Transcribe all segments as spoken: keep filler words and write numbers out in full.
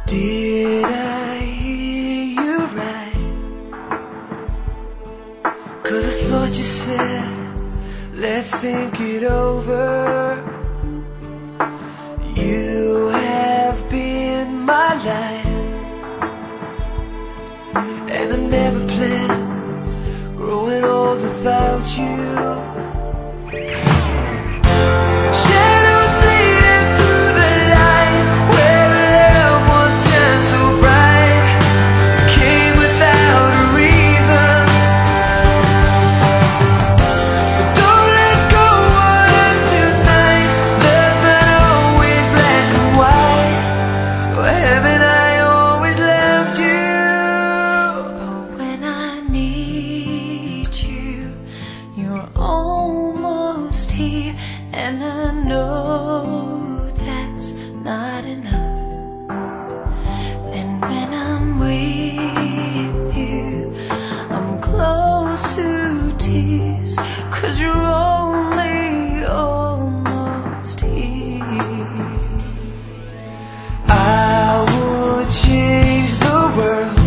Did I hear you right? 'Cause I thought you said, let's think it over. You have been my life, and I never planned growing old without you. Almost here, and I know that's not enough. And when I'm with you, I'm close to tears, 'cause you're only almost here. I would change the world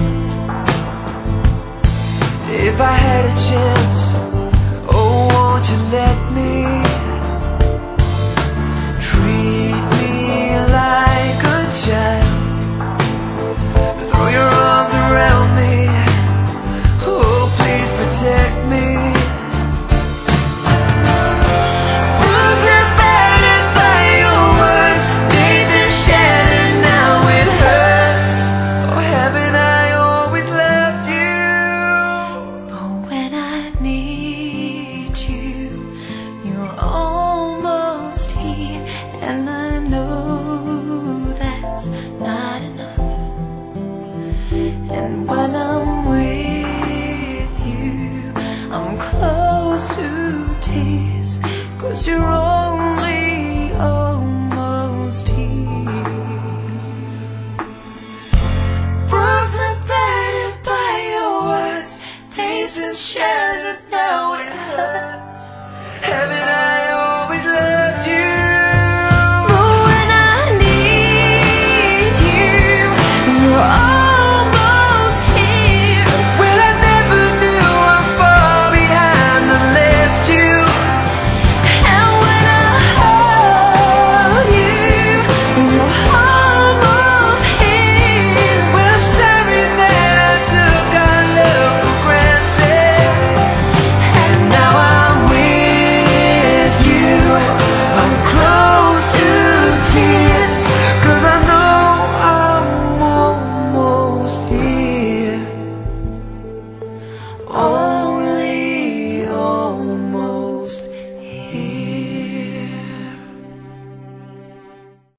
if I had a chance. Won't you let me treat me like a child? Throw your arms around me. Oh, please protect me. Almost here, and I know that's not enough. And when I'm with you, I'm close to tears, 'cause you're only almost here. Wasn't battered by your words, tasting shattered, now it hurts. Haven't I always loved you? But when I need you, you're almost here. Well, I never knew how far behind I left you. And when I hold you, you're almost here. Well, I'm sorry that I took our love for granted, and now I'm with you. I'm close to tears, 'cause I know I'm almost here. Oh.